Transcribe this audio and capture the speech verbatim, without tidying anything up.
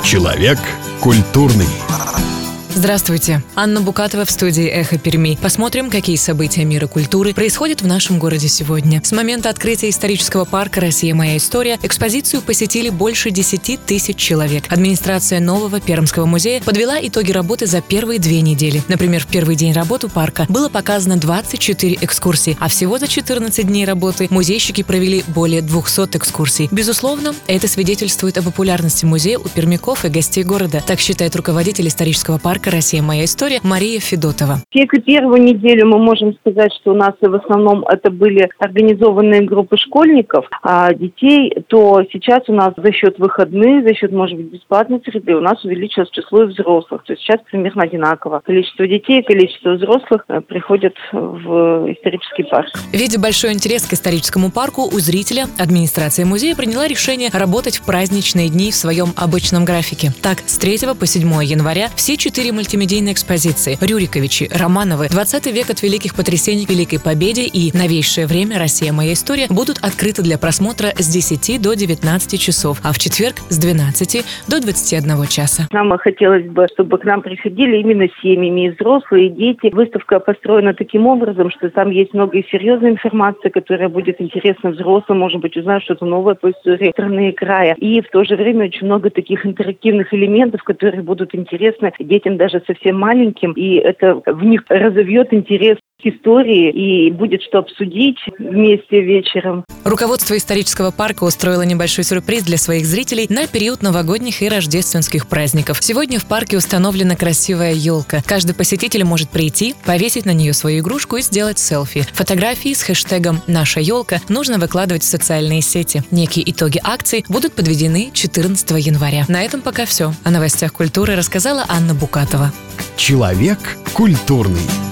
Человек культурный. Здравствуйте. Анна Букатова в студии «Эхо Перми». Посмотрим, какие события мира культуры происходят в нашем городе сегодня. С момента открытия исторического парка «Россия. Моя история» экспозицию посетили больше десяти тысяч человек. Администрация нового Пермского музея подвела итоги работы за первые две недели. Например, в первый день работы парка было показано двадцать четыре экскурсии, а всего за четырнадцать дней работы музейщики провели более двухсот экскурсий. Безусловно, это свидетельствует о популярности музея у пермяков и гостей города. Так считает руководитель исторического парка «Россия. Моя история» Мария Федотова. Если первую неделю мы можем сказать, что у нас в основном это были организованные группы школьников, а детей, то сейчас у нас за счет выходных, за счет, может быть, бесплатной среды у нас увеличилось число и взрослых. То есть сейчас примерно одинаково. Количество детей и количество взрослых приходят в исторический парк. Видя большой интерес к историческому парку у зрителя, администрация музея приняла решение работать в праздничные дни в своем обычном графике. Так, с третьего по седьмое января все четыре мультимедийные экспозиции Рюриковичи, Романовы, двадцатый век от великих потрясений к Великой Победе и новейшее время «Россия. Моя история» будут открыты для просмотра с десяти до девятнадцати часов, а в четверг с двенадцати до двадцати одного часа. Нам хотелось бы, чтобы к нам приходили именно семьями, и взрослые, и дети. Выставка построена таким образом, что там есть много и серьезной информации, которая будет интересна взрослым, может быть, узнать что-то новое по истории страны и края. И в то же время очень много таких интерактивных элементов, которые будут интересны детям даже совсем маленьким, и это в них разовьет интерес к истории, и будет что обсудить вместе вечером. Руководство исторического парка устроило небольшой сюрприз для своих зрителей на период новогодних и рождественских праздников. Сегодня в парке установлена красивая елка. Каждый посетитель может прийти, повесить на нее свою игрушку и сделать селфи. Фотографии с хэштегом «Наша елка» нужно выкладывать в социальные сети. Некие итоги акций будут подведены четырнадцатого января. На этом пока все. О новостях культуры рассказала Анна Букатова. Человек культурный.